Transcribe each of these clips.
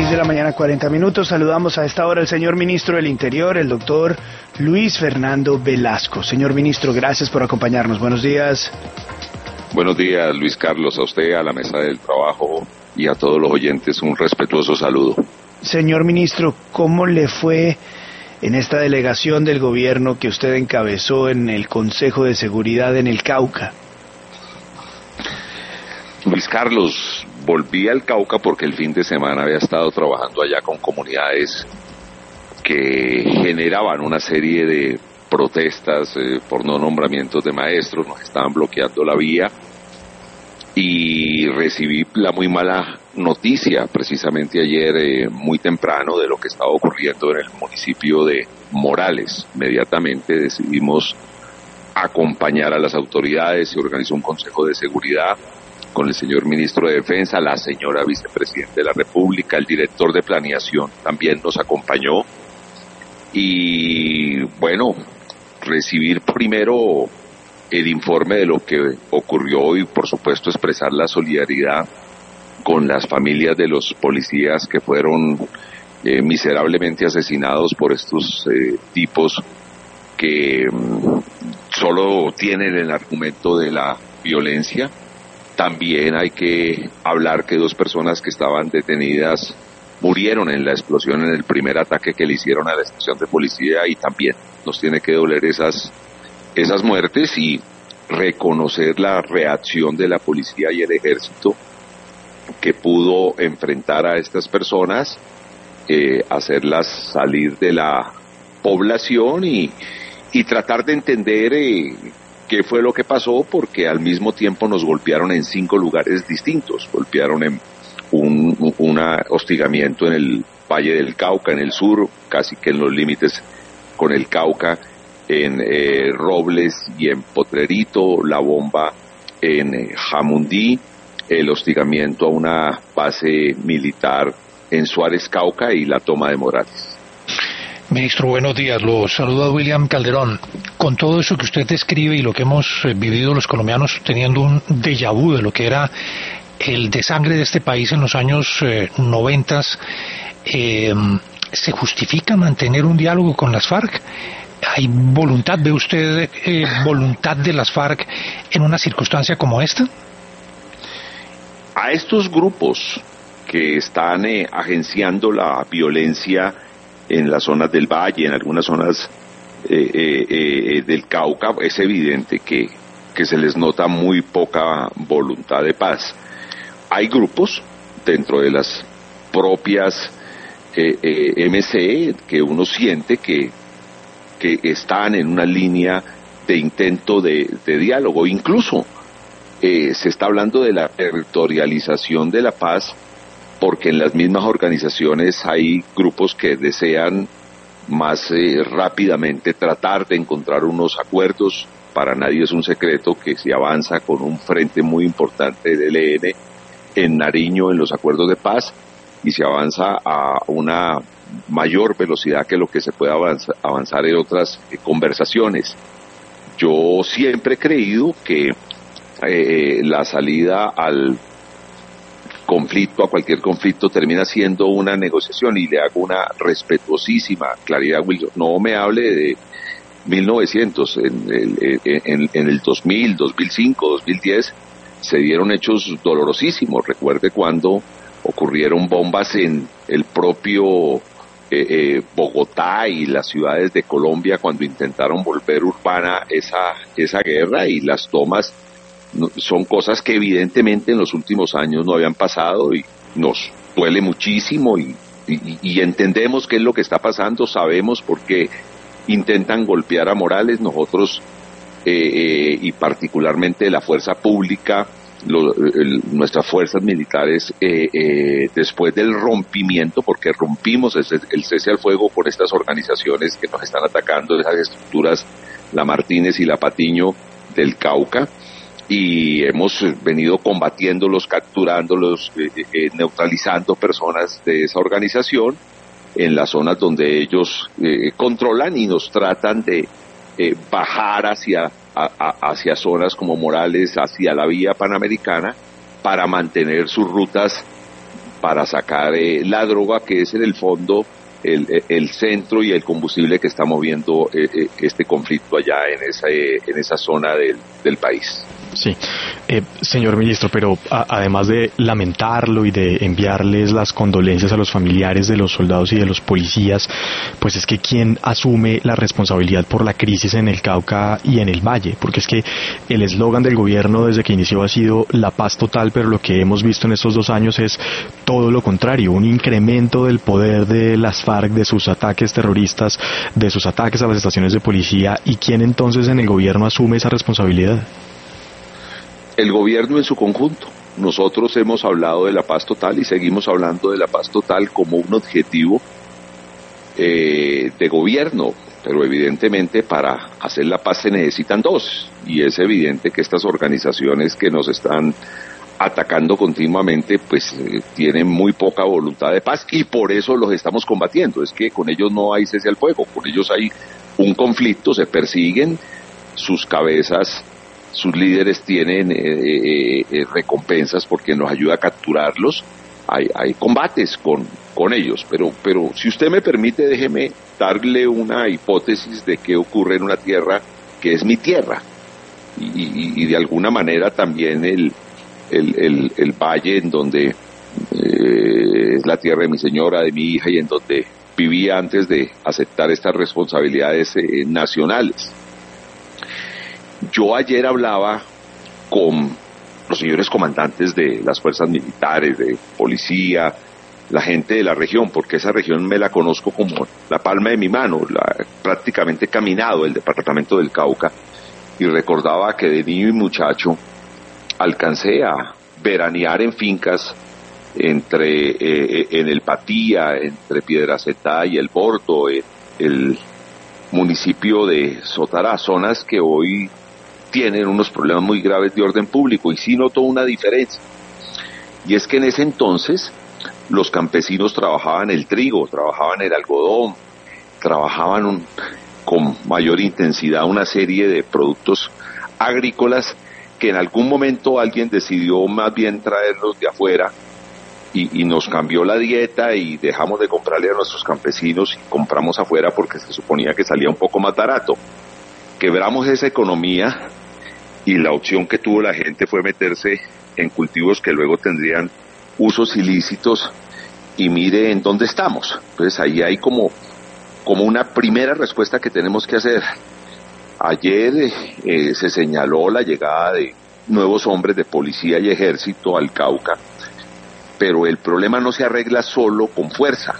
6:40 a.m. Saludamos a esta hora al señor ministro del Interior, el doctor Luis Fernando Velasco. Señor ministro, gracias por acompañarnos. Buenos días. Buenos días, Luis Carlos, a usted, a la mesa del trabajo y a todos los oyentes un respetuoso saludo. Señor ministro, ¿cómo le fue en esta delegación del gobierno que usted encabezó en el Consejo de Seguridad en el Cauca? Luis Carlos, volví al Cauca porque el fin de semana había estado trabajando allá con comunidades que generaban una serie de protestas por no nombramientos de maestros, nos estaban bloqueando la vía y recibí la muy mala noticia precisamente ayer muy temprano de lo que estaba ocurriendo en el municipio de Morales. Inmediatamente decidimos acompañar a las autoridades, se organizó un consejo de seguridad con el señor ministro de Defensa, la señora vicepresidenta de la República, el director de planeación también nos acompañó y bueno, recibir primero el informe de lo que ocurrió y por supuesto expresar la solidaridad con las familias de los policías que fueron miserablemente asesinados por estos tipos que solo tienen el argumento de la violencia. También hay que hablar que 2 personas que estaban detenidas murieron en la explosión en el primer ataque que le hicieron a la estación de policía y también nos tiene que doler esas muertes y reconocer la reacción de la policía y el ejército que pudo enfrentar a estas personas, hacerlas salir de la población y tratar de entender qué fue lo que pasó, porque al mismo tiempo nos golpearon en 5 lugares distintos. Golpearon en un hostigamiento en el Valle del Cauca, en el sur, casi que en los límites con el Cauca, en Robles y en Potrerito, la bomba en Jamundí, el hostigamiento a una base militar en Suárez, Cauca y la toma de Morales. Ministro, buenos días. Lo saluda William Calderón. Con todo eso que usted describe y lo que hemos vivido los colombianos teniendo un déjà vu de lo que era el desangre de este país en los años 90, ¿se justifica mantener un diálogo con las FARC? ¿Hay voluntad, ve usted, voluntad de las FARC en una circunstancia como esta? A estos grupos que están agenciando la violencia en las zonas del Valle, en algunas zonas del Cauca, es evidente que se les nota muy poca voluntad de paz. Hay grupos dentro de las propias MC que uno siente que están en una línea de intento de diálogo. Incluso se está hablando de la territorialización de la paz, porque en las mismas organizaciones hay grupos que desean más rápidamente tratar de encontrar unos acuerdos. Para nadie es un secreto que se avanza con un frente muy importante del ELN en Nariño en los acuerdos de paz y se avanza a una mayor velocidad que lo que se puede avanzar en otras conversaciones. Yo siempre he creído que la salida al conflicto, a cualquier conflicto, termina siendo una negociación, y le hago una respetuosísima claridad, Wilson. No me hable de 1900, en el 2000, 2005, 2010 se dieron hechos dolorosísimos. Recuerde cuando ocurrieron bombas en el propio Bogotá y las ciudades de Colombia, cuando intentaron volver urbana esa guerra, y las tomas son cosas que evidentemente en los últimos años no habían pasado y nos duele muchísimo y entendemos qué es lo que está pasando, sabemos por qué intentan golpear a Morales. Nosotros y particularmente la fuerza pública, nuestras fuerzas militares, después del rompimiento, porque rompimos el cese al fuego con estas organizaciones que nos están atacando, esas estructuras, la Martínez y la Patiño del Cauca, y hemos venido combatiéndolos, capturándolos, neutralizando personas de esa organización en las zonas donde ellos controlan, y nos tratan de bajar hacia zonas como Morales, hacia la vía panamericana, para mantener sus rutas para sacar la droga, que es en el fondo el centro y el combustible que está moviendo este conflicto allá en esa zona del país. Sí, señor ministro, pero además de lamentarlo y de enviarles las condolencias a los familiares de los soldados y de los policías, pues es que ¿quién asume la responsabilidad por la crisis en el Cauca y en el Valle? Porque es que el eslogan del gobierno desde que inició ha sido la paz total, pero lo que hemos visto en estos 2 años es todo lo contrario, un incremento del poder de las FARC, de sus ataques terroristas, de sus ataques a las estaciones de policía. ¿Y quién entonces en el gobierno asume esa responsabilidad? El gobierno en su conjunto. Nosotros hemos hablado de la paz total y seguimos hablando de la paz total como un objetivo de gobierno, pero evidentemente para hacer la paz se necesitan 2, y es evidente que estas organizaciones que nos están atacando continuamente pues tienen muy poca voluntad de paz, y por eso los estamos combatiendo. Es que con ellos no hay cese al fuego, con ellos hay un conflicto, se persiguen, sus cabezas, sus líderes tienen recompensas porque nos ayuda a capturarlos. Hay combates con ellos, pero si usted me permite, déjeme darle una hipótesis de qué ocurre en una tierra que es mi tierra, y de alguna manera también el valle en donde es la tierra de mi señora, de mi hija, y en donde vivía antes de aceptar estas responsabilidades nacionales. Yo ayer hablaba con los señores comandantes de las fuerzas militares, de policía, la gente de la región, porque esa región me la conozco como la palma de mi mano, prácticamente he caminado el departamento del Cauca, y recordaba que de niño y muchacho alcancé a veranear en fincas en el Patía, entre Piedracetá y el Bordo, el municipio de Sotará, zonas que hoy tienen unos problemas muy graves de orden público, y sí noto una diferencia, y es que en ese entonces los campesinos trabajaban el trigo, trabajaban el algodón, trabajaban con mayor intensidad una serie de productos agrícolas que en algún momento alguien decidió más bien traerlos de afuera, y nos cambió la dieta y dejamos de comprarle a nuestros campesinos y compramos afuera porque se suponía que salía un poco más barato. Quebramos esa economía, y la opción que tuvo la gente fue meterse en cultivos que luego tendrían usos ilícitos, y mire en dónde estamos. Entonces ahí hay como una primera respuesta que tenemos que hacer. Ayer se señaló la llegada de nuevos hombres de policía y ejército al Cauca, pero el problema no se arregla solo con fuerza.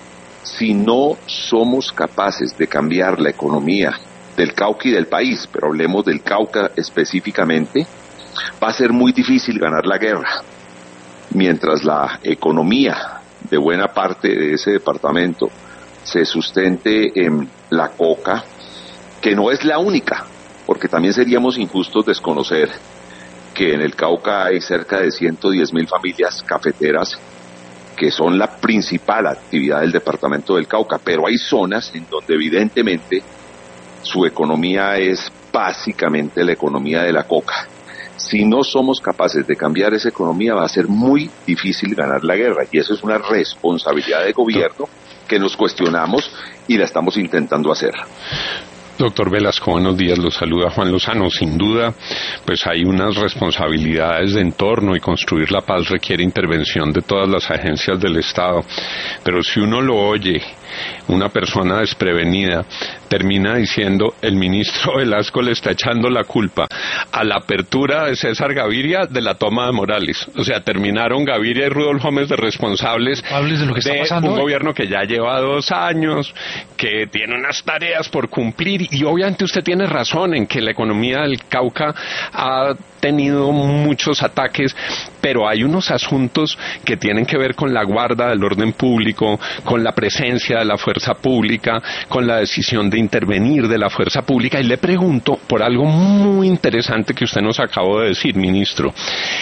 Si no somos capaces de cambiar la economía del Cauca y del país, pero hablemos del Cauca específicamente, va a ser muy difícil ganar la guerra. Mientras la economía de buena parte de ese departamento se sustente en la coca, que no es la única, porque también seríamos injustos desconocer que en el Cauca hay cerca de 110.000 familias cafeteras que son la principal actividad del departamento del Cauca, pero hay zonas en donde evidentemente su economía es básicamente la economía de la coca. Si no somos capaces de cambiar esa economía, va a ser muy difícil ganar la guerra, y eso es una responsabilidad de gobierno que nos cuestionamos y la estamos intentando hacer. Doctor Velasco, buenos días, los saluda Juan Lozano. Sin duda, pues hay unas responsabilidades de entorno, y construir la paz requiere intervención de todas las agencias del Estado, pero si uno lo oye, una persona desprevenida termina diciendo: el ministro Velasco le está echando la culpa a la apertura de César Gaviria de la toma de Morales. O sea, terminaron Gaviria y Rudolf Gómez de responsables de lo que está pasando un hoy. Gobierno que ya lleva 2 años, que tiene unas tareas por cumplir, y obviamente usted tiene razón en que la economía del Cauca ha tenido muchos ataques, pero hay unos asuntos que tienen que ver con la guarda del orden público, con la presencia de la fuerza pública, con la decisión de intervenir de la fuerza pública, y le pregunto por algo muy interesante que usted nos acabó de decir, ministro.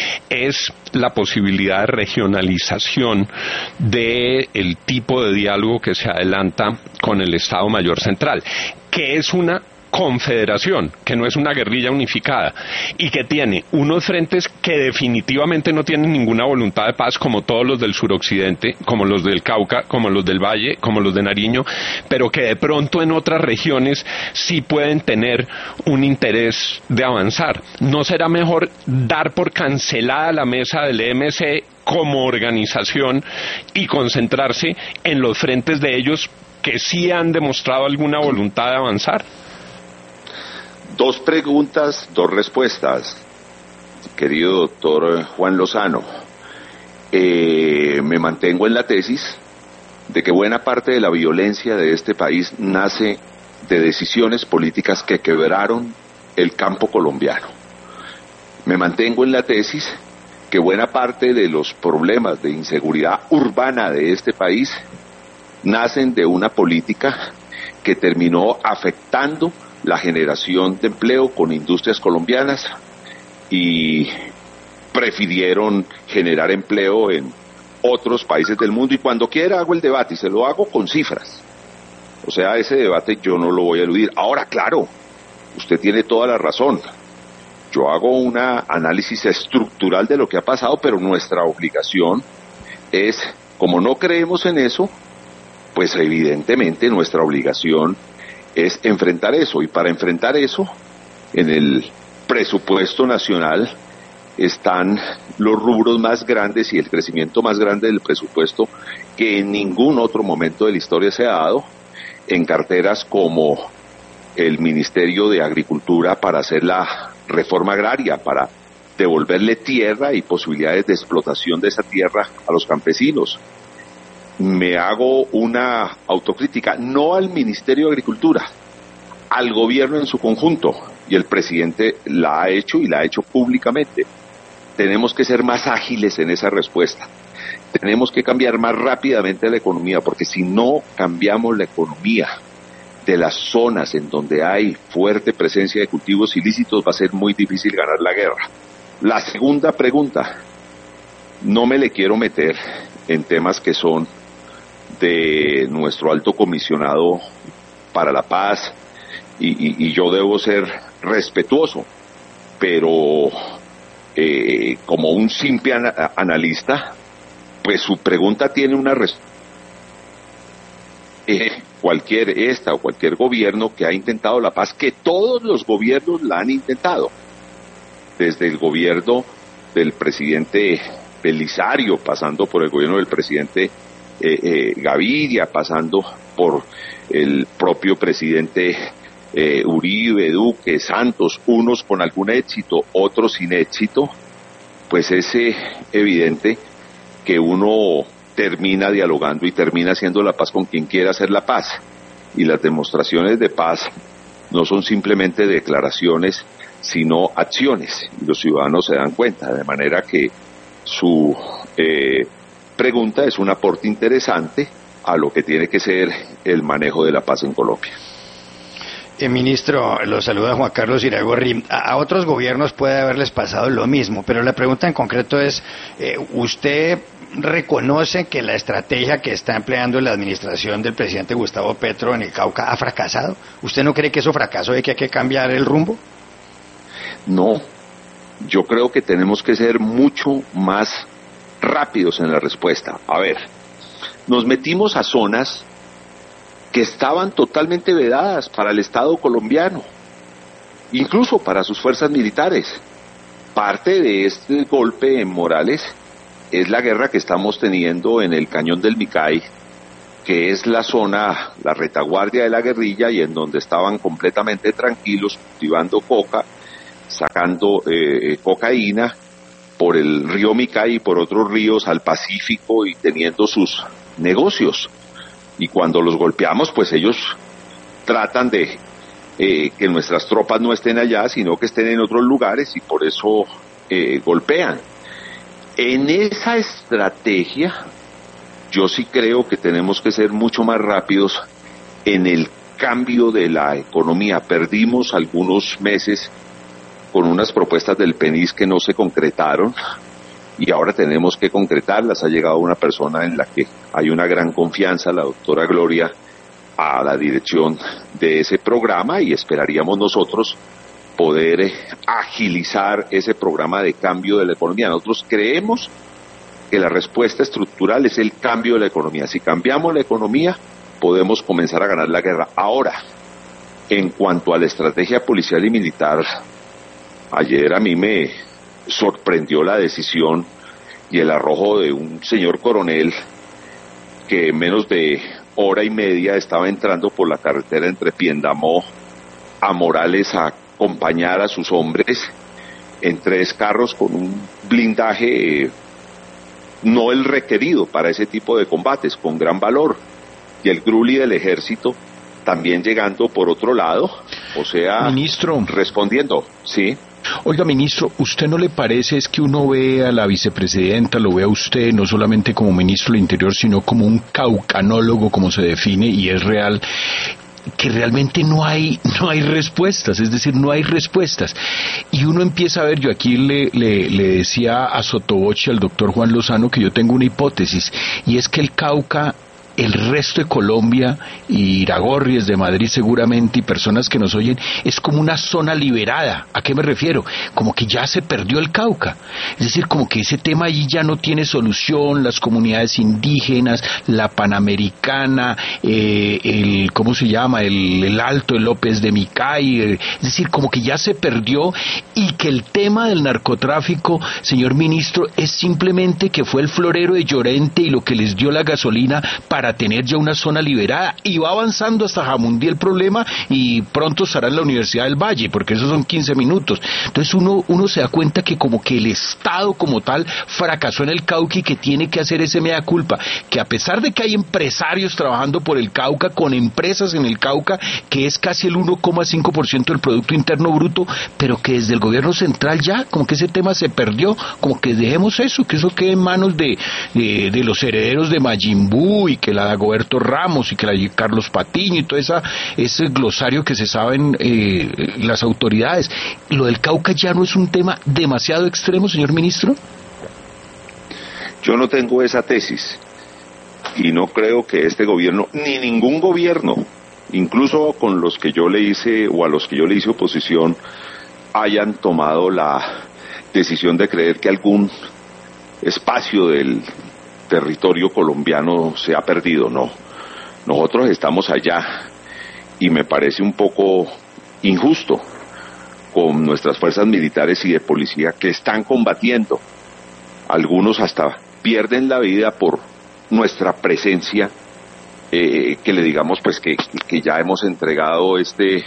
Es la posibilidad de regionalización del tipo de diálogo que se adelanta con el Estado Mayor Central, que es una confederación, que no es una guerrilla unificada, y que tiene unos frentes que definitivamente no tienen ninguna voluntad de paz, como todos los del suroccidente, como los del Cauca, como los del Valle, como los de Nariño, pero que de pronto en otras regiones sí pueden tener un interés de avanzar. ¿No será mejor dar por cancelada la mesa del EMC como organización y concentrarse en los frentes de ellos que sí han demostrado alguna voluntad de avanzar? 2 preguntas, 2 respuestas, querido doctor Juan Lozano. Me mantengo en la tesis de que buena parte de la violencia de este país nace de decisiones políticas que quebraron el campo colombiano. Me mantengo en la tesis que buena parte de los problemas de inseguridad urbana de este país nacen de una política que terminó afectando la generación de empleo con industrias colombianas y prefirieron generar empleo en otros países del mundo. Y cuando quiera hago el debate y se lo hago con cifras. O sea, ese debate yo no lo voy a eludir. Ahora, claro, usted tiene toda la razón. Yo hago un análisis estructural de lo que ha pasado, pero nuestra obligación es, como no creemos en eso, pues evidentemente nuestra obligación es enfrentar eso, y para enfrentar eso, en el presupuesto nacional están los rubros más grandes y el crecimiento más grande del presupuesto que en ningún otro momento de la historia se ha dado, en carteras como el Ministerio de Agricultura para hacer la reforma agraria, para devolverle tierra y posibilidades de explotación de esa tierra a los campesinos. Me hago una autocrítica, no al Ministerio de Agricultura, al gobierno en su conjunto, y el presidente la ha hecho y la ha hecho públicamente. Tenemos que ser más ágiles en esa respuesta, tenemos que cambiar más rápidamente la economía, porque si no cambiamos la economía de las zonas en donde hay fuerte presencia de cultivos ilícitos, va a ser muy difícil ganar la guerra. La segunda pregunta, no me le quiero meter en temas que son de nuestro alto comisionado para la paz, y yo debo ser respetuoso, pero como un simple analista, pues su pregunta tiene una respuesta. Cualquier gobierno que ha intentado la paz, que todos los gobiernos la han intentado, desde el gobierno del presidente Belisario, pasando por el gobierno del presidente Gaviria, pasando por el propio presidente Uribe, Duque, Santos, unos con algún éxito, otros sin éxito, pues es evidente que uno termina dialogando y termina haciendo la paz con quien quiera hacer la paz. Y las demostraciones de paz no son simplemente declaraciones, sino acciones. Y los ciudadanos se dan cuenta, de manera que su pregunta es un aporte interesante a lo que tiene que ser el manejo de la paz en Colombia. Ministro, lo saluda Juan Carlos Iragorri. A otros gobiernos puede haberles pasado lo mismo, pero la pregunta en concreto es, ¿usted reconoce que la estrategia que está empleando la administración del presidente Gustavo Petro en el Cauca ha fracasado? ¿Usted no cree que eso fracasó y que hay que cambiar el rumbo? No, yo creo que tenemos que ser mucho más rápidos en la respuesta. A ver, nos metimos a zonas que estaban totalmente vedadas para el Estado colombiano, incluso para sus fuerzas militares. Parte de este golpe en Morales es la guerra que estamos teniendo en el Cañón del Micay, que es la zona, la retaguardia de la guerrilla, y en donde estaban completamente tranquilos cultivando coca, sacando cocaína por el río Micay y por otros ríos al Pacífico, y teniendo sus negocios. Y cuando los golpeamos, pues ellos tratan de que nuestras tropas no estén allá, sino que estén en otros lugares, y por eso golpean. En esa estrategia, yo sí creo que tenemos que ser mucho más rápidos en el cambio de la economía. Perdimos algunos meses con unas propuestas del PENIS que no se concretaron, y ahora tenemos que concretarlas. Ha llegado una persona en la que hay una gran confianza, la doctora Gloria a la dirección de ese programa y esperaríamos nosotros poder agilizar ese programa de cambio de la economía. Nosotros creemos que la respuesta estructural es el cambio de la economía. Si cambiamos la economía, podemos comenzar a ganar la guerra. Ahora, en cuanto a la estrategia policial y militar, ayer a mí me sorprendió la decisión y el arrojo de un señor coronel que en menos de hora y media estaba entrando por la carretera entre Piendamó a Morales a acompañar a sus hombres en 3 carros con un blindaje no el requerido para ese tipo de combates, con gran valor, y el Gruli del ejército también llegando por otro lado, o sea, ministro, respondiendo, sí. Oiga, ministro, ¿usted no le parece es que uno ve a la vicepresidenta, lo ve a usted no solamente como ministro del Interior, sino como un caucanólogo, como se define, y es real, que realmente no hay respuestas, es decir, no hay respuestas? Y uno empieza a ver, yo aquí le decía a sotoboche al doctor Juan Lozano que yo tengo una hipótesis, y es que el Cauca, el resto de Colombia, y Iragorri de Madrid seguramente, y personas que nos oyen, es como una zona liberada. ¿A qué me refiero? Como que ya se perdió el Cauca. Es decir, como que ese tema allí ya no tiene solución, las comunidades indígenas, la Panamericana, ¿cómo se llama? El Alto, el López de Micay, es decir, como que ya se perdió, y que el tema del narcotráfico, señor ministro, es simplemente que fue el florero de Llorente y lo que les dio la gasolina para tener ya una zona liberada, y va avanzando hasta Jamundí el problema, y pronto estará en la Universidad del Valle, porque esos son 15 minutos. Entonces uno se da cuenta que como que el Estado como tal fracasó en el Cauca, y que tiene que hacer ese mea culpa, que a pesar de que hay empresarios trabajando por el Cauca, con empresas en el Cauca, que es casi el 1,5% del Producto Interno Bruto, pero que desde el gobierno central ya como que ese tema se perdió, como que dejemos eso, que eso quede en manos de los herederos de Mayimbu, y que la de Dagoberto Ramos, y que la de Carlos Patiño, y todo ese glosario que se saben las autoridades. ¿Lo del Cauca ya no es un tema demasiado extremo, señor ministro? Yo no tengo esa tesis, y no creo que este gobierno, ni ningún gobierno, incluso con los que yo le hice, o a los que yo le hice oposición, hayan tomado la decisión de creer que algún espacio del territorio colombiano se ha perdido. No, nosotros estamos allá, y me parece un poco injusto con nuestras fuerzas militares y de policía que están combatiendo. Algunos hasta pierden la vida por nuestra presencia, que le digamos pues que ya hemos entregado este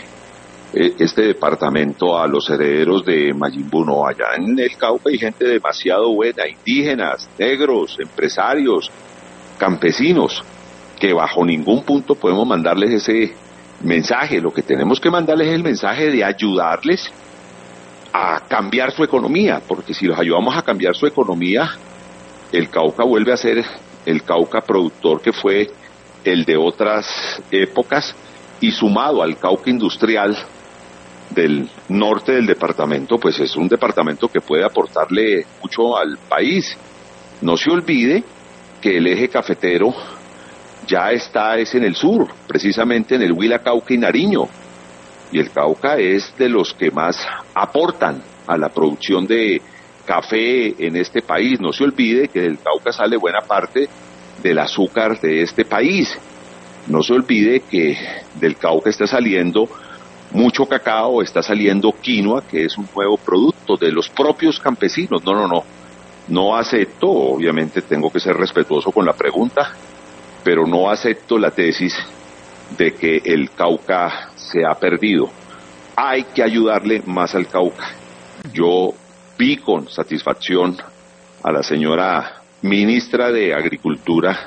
departamento a los herederos de Mayimbu. No, allá en el Cauca hay gente demasiado buena, indígenas, negros, empresarios, campesinos, que bajo ningún punto podemos mandarles ese mensaje. Lo que tenemos que mandarles es el mensaje de ayudarles a cambiar su economía, porque si los ayudamos a cambiar su economía, el Cauca vuelve a ser el Cauca productor que fue el de otras épocas, y sumado al Cauca industrial del norte del departamento, pues es un departamento que puede aportarle mucho al país. No se olvide que el eje cafetero ya es en el sur, precisamente en el Huila, Cauca y Nariño, y el Cauca es de los que más aportan a la producción de café en este país. No se olvide que del Cauca sale buena parte del azúcar de este país. No se olvide que del Cauca está saliendo mucho cacao, está saliendo quinoa, que es un nuevo producto de los propios campesinos. No acepto, obviamente tengo que ser respetuoso con la pregunta, pero no acepto la tesis de que el Cauca se ha perdido. Hay que ayudarle más al Cauca. Yo vi con satisfacción a la señora ministra de Agricultura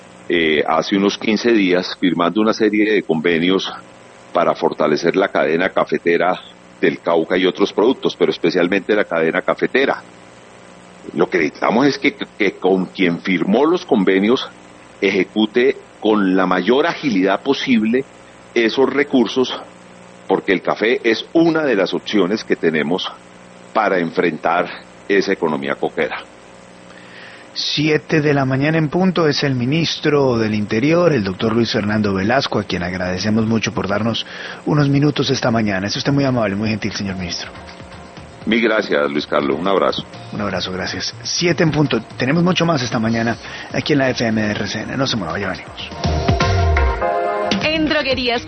hace unos 15 días firmando una serie de convenios para fortalecer la cadena cafetera del Cauca y otros productos, pero especialmente la cadena cafetera. Lo que necesitamos es que con quien firmó los convenios ejecute con la mayor agilidad posible esos recursos, porque el café es una de las opciones que tenemos para enfrentar esa economía coquera. 7 de la mañana en punto es el ministro del Interior, el doctor Luis Fernando Velasco, a quien agradecemos mucho por darnos unos minutos esta mañana. Es usted muy amable, muy gentil, señor ministro. Mil gracias, Luis Carlos. Un abrazo. Un abrazo, gracias. 7 en punto. Tenemos mucho más esta mañana aquí en la FM de RCN. No se mueva, ya venimos. En Droguerías